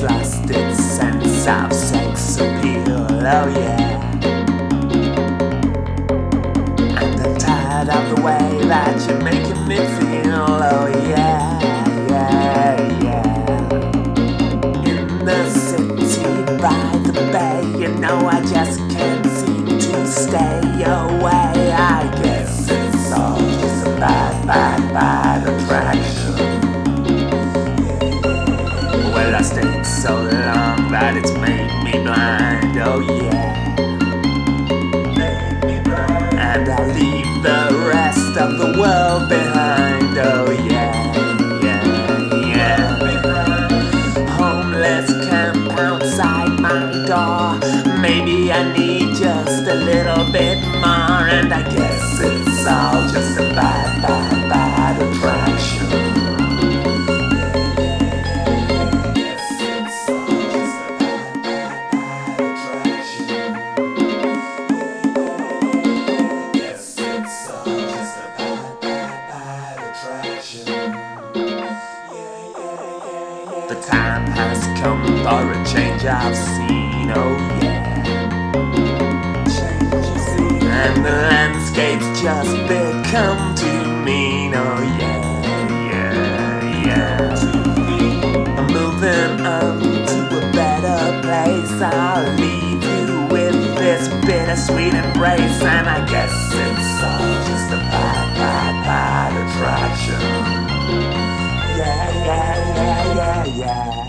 lost its sense of sex appeal, oh yeah. And I'm tired of the way that you're making me feel, oh yeah, yeah, yeah. In the city by the bay, you know I just can't seem to stay away. I guess it's all just a bad attraction. Well, I stayed so long that it's made me blind, oh yeah. And I leave the rest of the world behind, oh yeah, yeah, yeah. Homeless camp outside my door. Maybe I need just a little bit more, and I guess it's all just a bad attraction. The time has come for a change of scene, oh yeah. And the landscape's just become too mean, oh yeah, yeah, yeah. I'm moving on to a better place. I'll leave you with this bittersweet embrace, and I guess it's all just a bad attraction. Yeah, yeah, yeah, yeah, yeah.